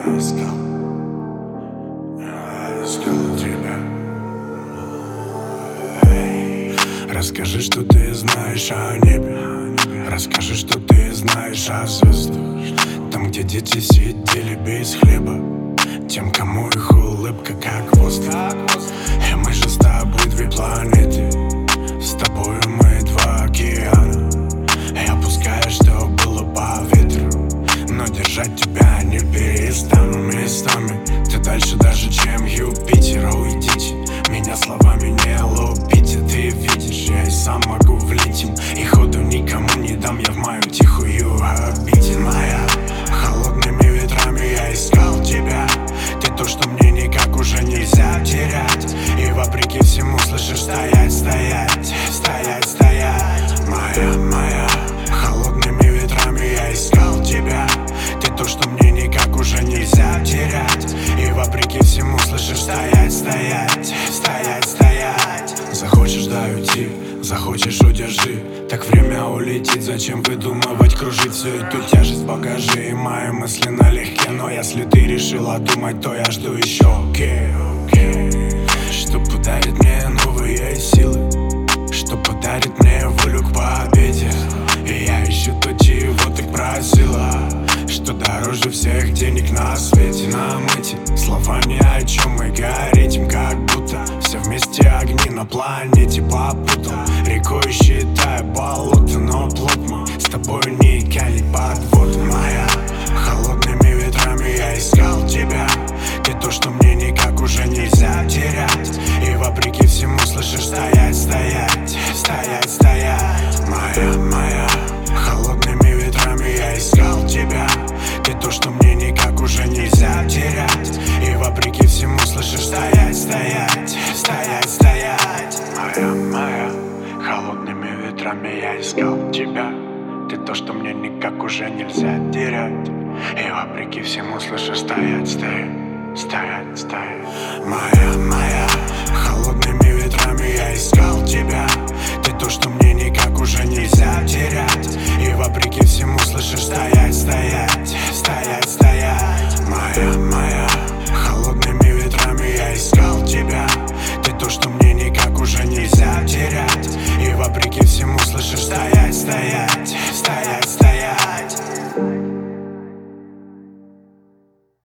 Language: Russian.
искал тебя. Расскажи, что ты знаешь о небе. Расскажи, что ты знаешь о звездах. Там, где дети сидели без хлеба, тем, кому их улыбка как воздух. И мы же с тобой две планеты, с тобою мы два океана. Я пускаю, что было по ветру, но держать тебя не перестану. Местами ты дальше даже, чем Юпитер. Уйдите, меня словами не лупите. Ты видишь, я и сам могу влить им, и ходу никому не дам. Я в мою тихую обитель. Моя холодными ветрами я искал тебя. Ты то, что мне никак уже нельзя терять. И вопреки всему слышишь: стоять, стоять, стоять, стоять. Моя, холодными ветрами я искал тебя. Ты то, что мне никак уже нельзя терять. И вопреки всему слышишь: стоять, стоять, стоять, стоять. Захочешь — дай уйти, захочешь — удержи. Так время улетит, зачем выдумывать, кружить всю эту тяжесть в багаже. И мои мысли налегке, но если ты решила думать, то я жду еще. Что подарит мне новые силы, что подарит мне волю к победе. И я ищу то, чего ты просила, что дороже всех денег на свете. Нам эти слова ни о чем, мы горим, как будто все вместе огни на планете попутал. Рекой считая болото, но плод мы с тобой не кали подвод. Моя, холодными ветрами я искал тебя. Ты то, что мне никак уже нельзя терять. И вопреки всему слышишь: стоять, стоять, стоять, стоять. Моя, холодными ветрами я искал тебя. Ты то, что мне никак уже нельзя терять. И вопреки всему слышишь: стоять, стоять, стоять, стоять. Моя, холодными ветрами я искал тебя. Ты то, что мне никак уже нельзя терять. И вопреки всему слышишь: стоять, стоять, стоять, стоять. Моя,